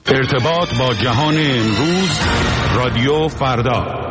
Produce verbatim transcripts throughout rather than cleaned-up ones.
ارتباط با جهان امروز، رادیو فردا.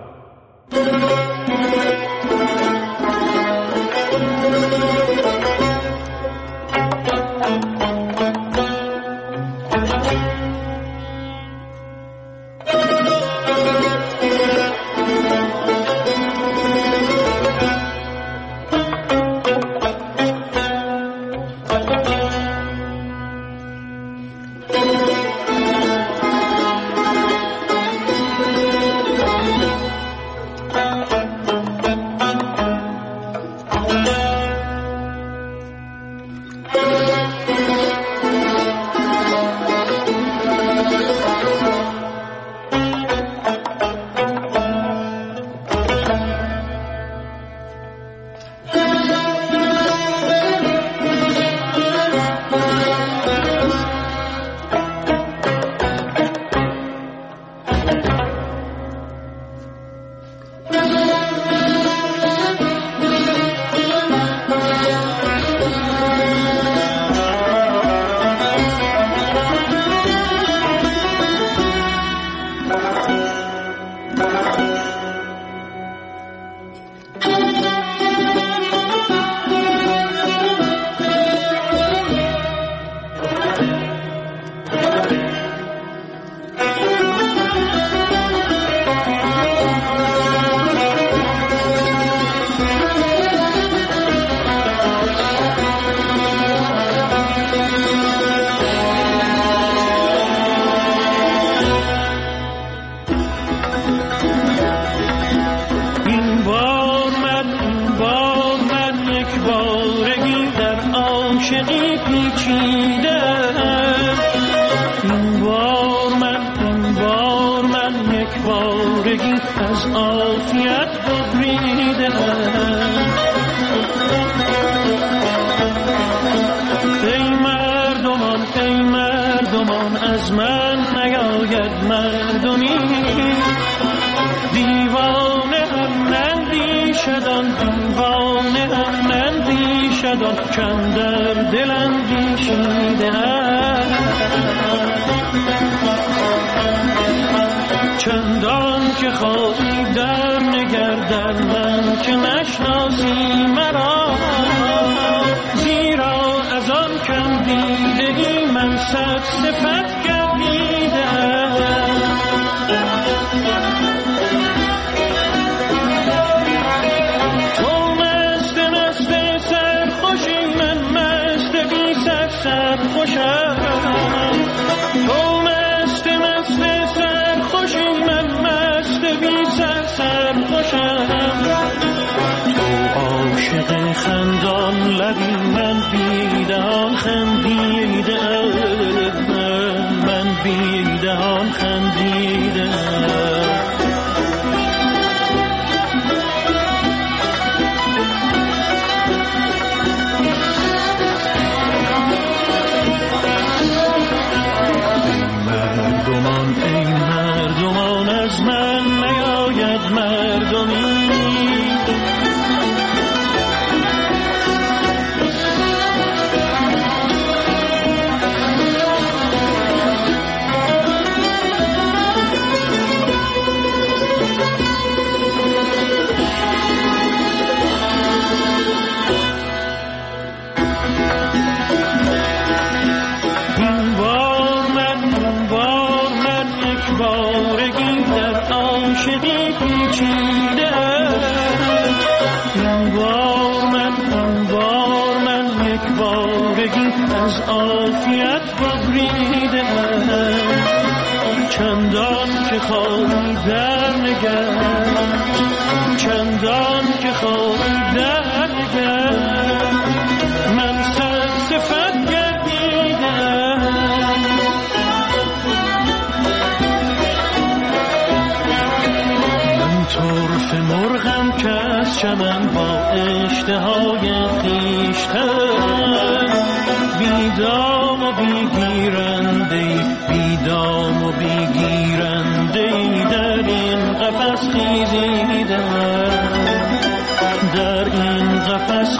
در این قفس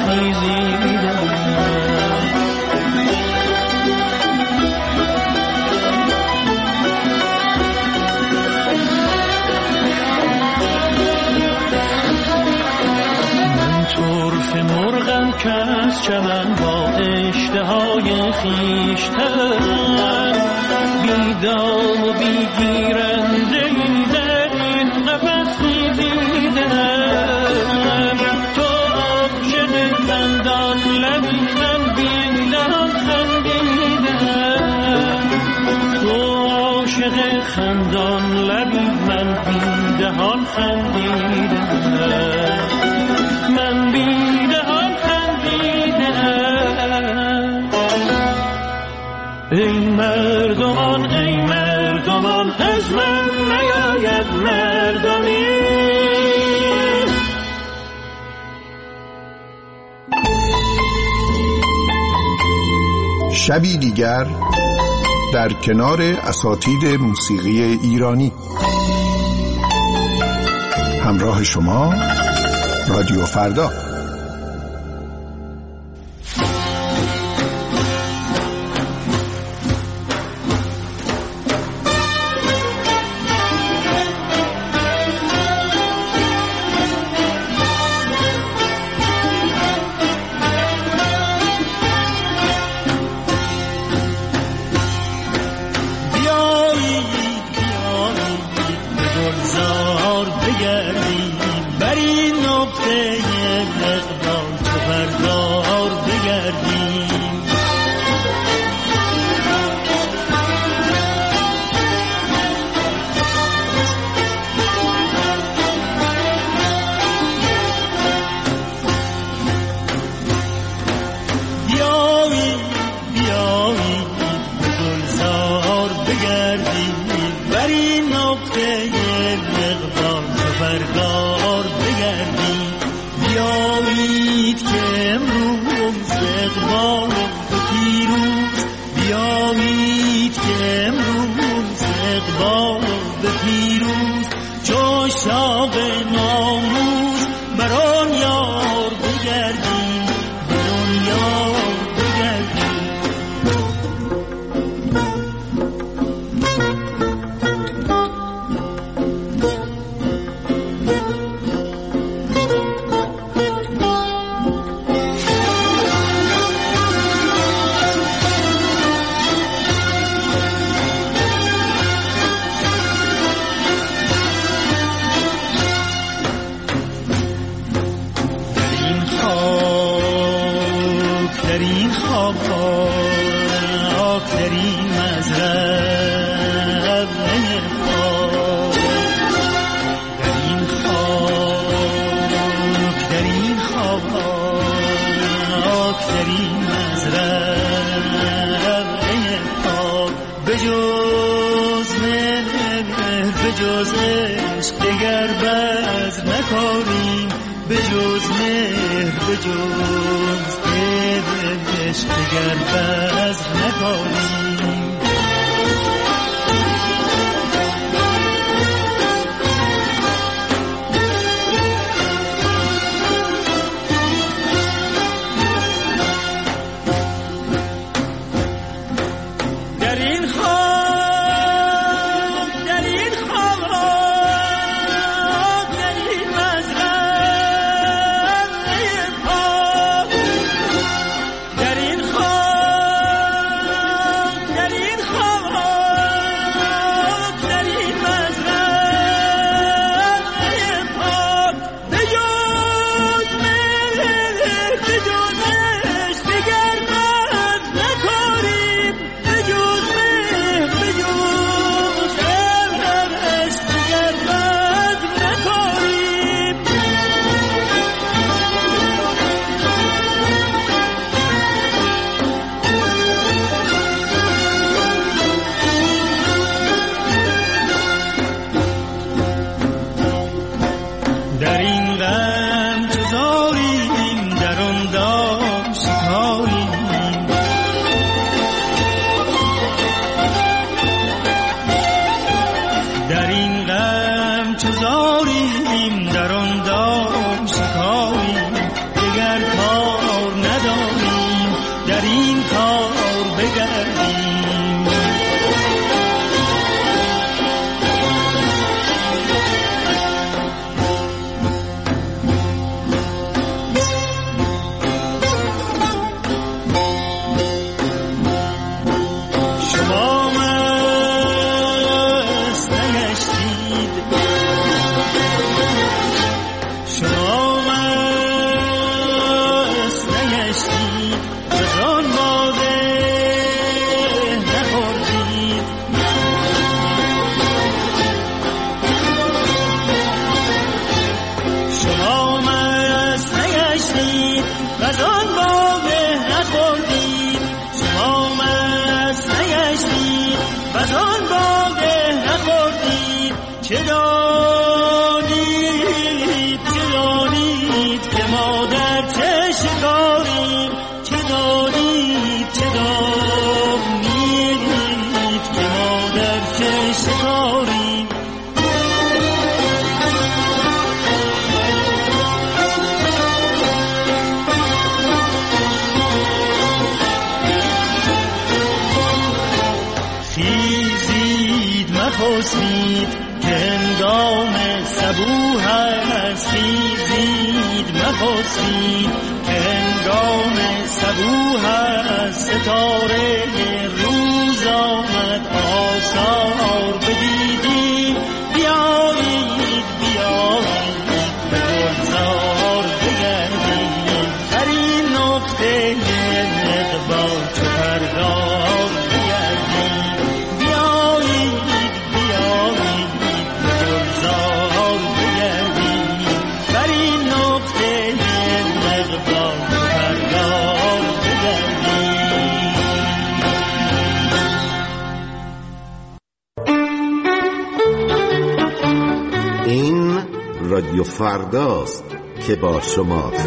خیزیدم خاک از چمن با اشتهای خیشتن، بیدام و بیگیرنده در این قفس می‌دیدم. تو عاشق خندان لبی من بیدان خندیدم، تو عاشق خندان لبی من بیدهان خندیدم، من بیدهان خندیدم. ای مردمان ای مردمان از من نیاید مردمی. شبی دیگر در کنار اساتید موسیقی ایرانی. همراه شما رادیو فردا. و آن باده نخوردید چه دانید چه دانید که ما در چه شکاریم چه دانید چه دانید که ما در چه شکاریم. خورشید که هنگام صبوح است، خیزید مخسبید که هنگام صبوح است. ستاره روز آمد آثار بدیدیم، بیایید بیایید به گلزار بگردیم. در این نقطه اقبال چو پرگار بگردیم. این رادیو فرداست که با شماست.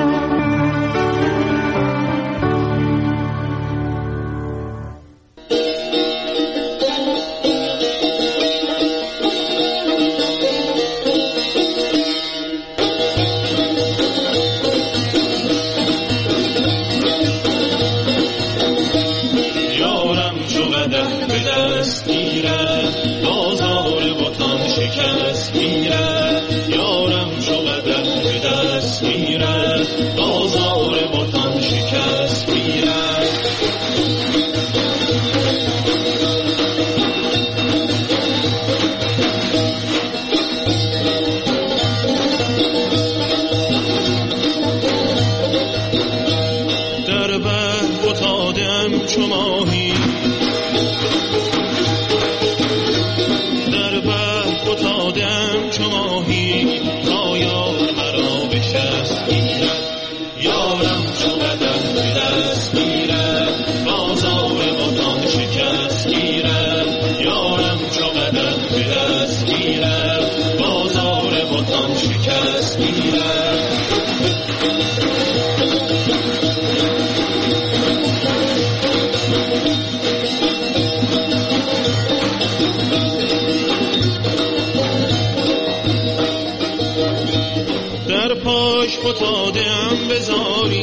فتادم بزاری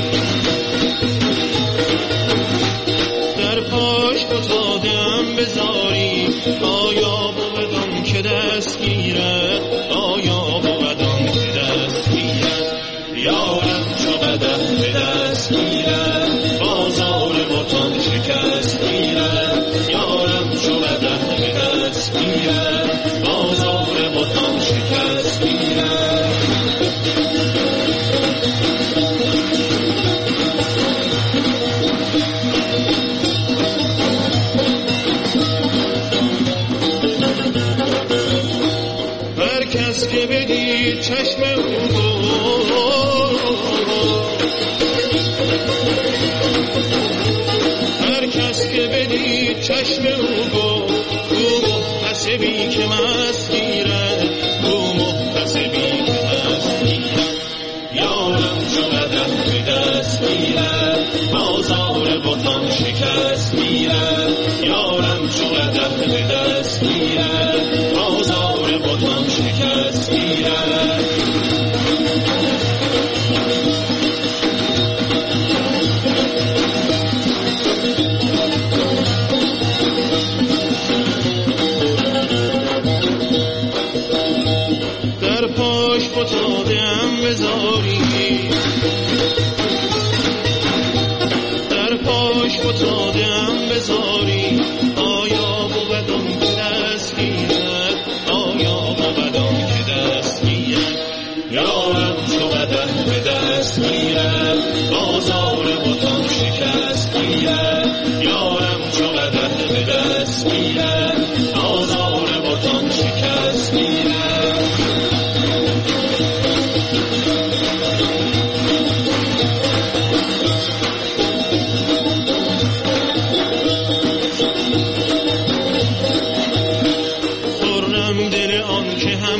در پاش فتادم بزاری. آیا بودم که دست گیرد آیا بودم که دست گیرد. یارم چو قدم به دست گیرد بازار بطان شکست گیرد. یارم چو قدم به دست گیرد بازار بطان شکست گیرد. هر کس که بدید چشم او هر کس که بدید چشم او او محتسبی که مست گیرد او محتسبی که مست گیرد. یارم چو قدم به دست گیرد بازار بطان شکست گیرد. یارم چو قدم به دست گیرد بازار بطان شکست گیرد.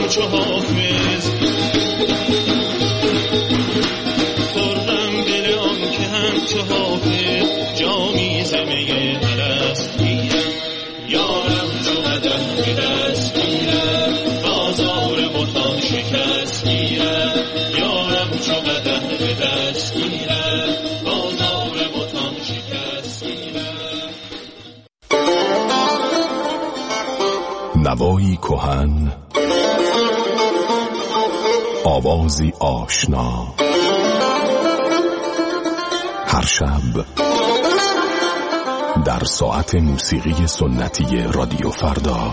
همچو حافظ، خرم دل آن که همچو حافظ جامی زمه هرست گیرم. یارم چو قدم به دست گیرم، بازار بتان شکست گیرم. یارم چو قدم به دست گیرم، بازار بتان شکست گیرم. نوایی کهن، آوازی آشنا، هر شب در ساعت موسیقی سنتی رادیو فردا.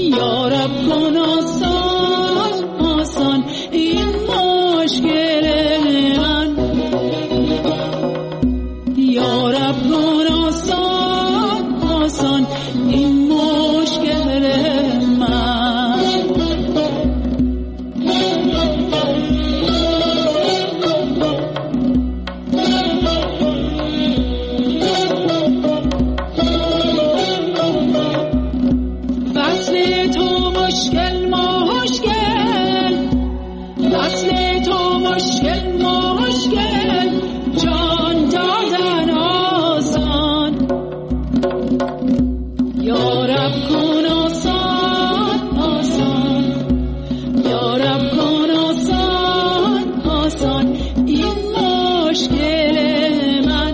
یارب کن آسان آسان این مشکل من، یارب کن آسان آسان این مشکل من. وصل تو مشکل مشکل، وصل تو مشکل مشکل، جان دادن آسان، یارب کن آسان آسان، یارب کن آسان آسان این مشکل من،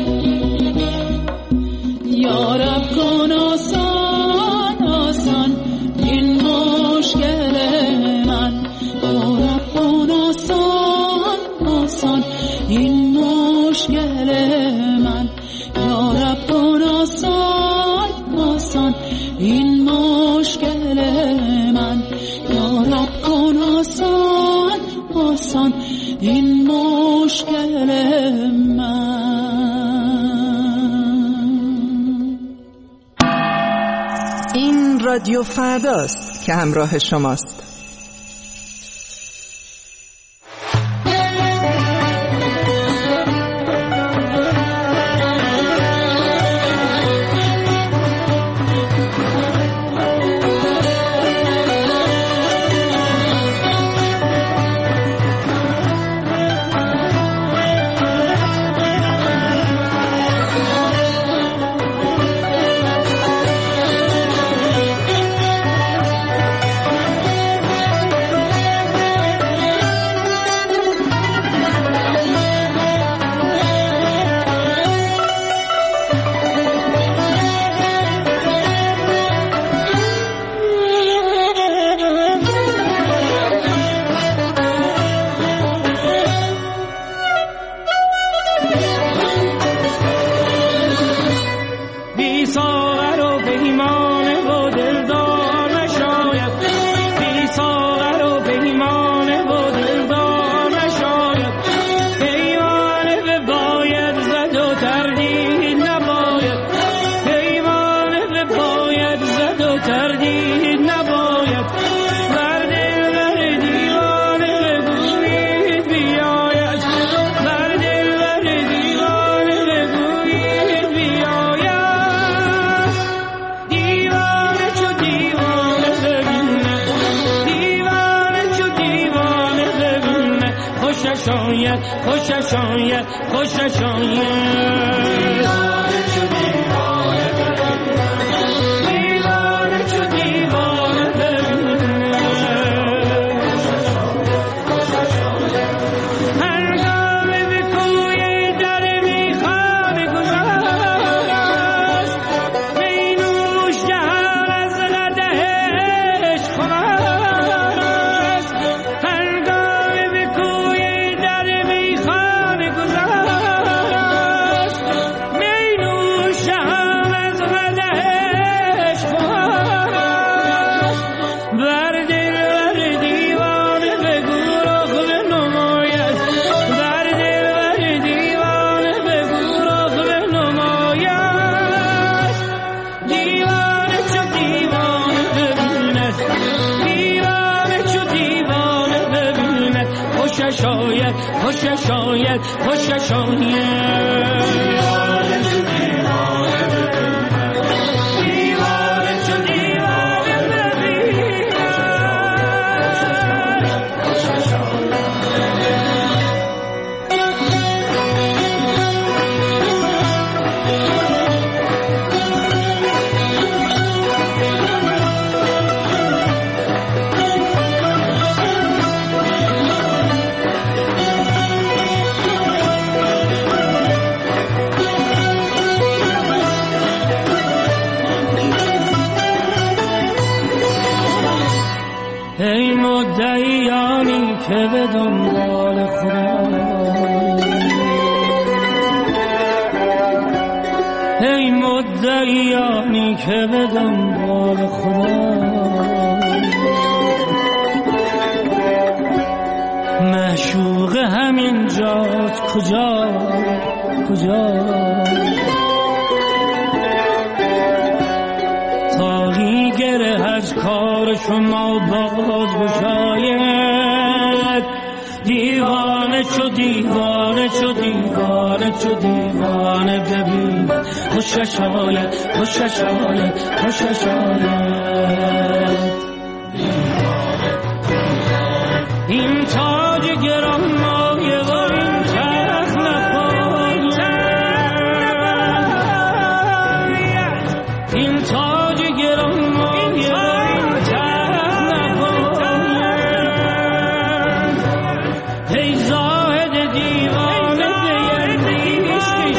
یارب کن آسان آسان این مشکل من، یارب کن آسان آسان این مشکل من، یارب کن آسان آسان این مشکل من، یارب کن آسان آسان این مشکل من. این رادیو فرداست که همراه شماست. خوشش آید خوشش آید خوشش آید خوشش آید ای مدعیانی که به دنبال خدا، ای مدعیانی که به دنبال خدا کجا کجا تاقی گره از کار شما باز بشاید دیوانه چو دیوانه چو دیوانه چو دیوانه ببین خوشش آید خوشش آید خوشش آید این تاج گران مایه و این تخت نپاید این تاج گران مایه و این تخت نپاید ای زاهد دیوانه بیندی عشق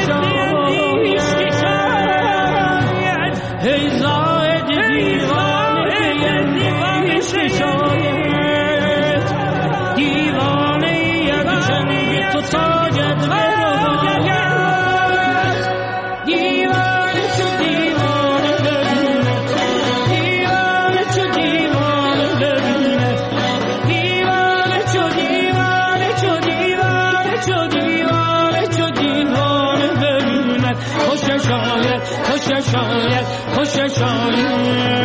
شاید ای زاهد دیوانه بیندی عشق شاید دیوانه یک جنگ تو تاجت براید دیوانه چو دیوانه ببیند دیوانه چو دیوانه ببیند دیوانه چو دیوانه چو دیوانه چو دیوانه چو دیوانه ببیند خوشش آید خوشش آید خوشش آید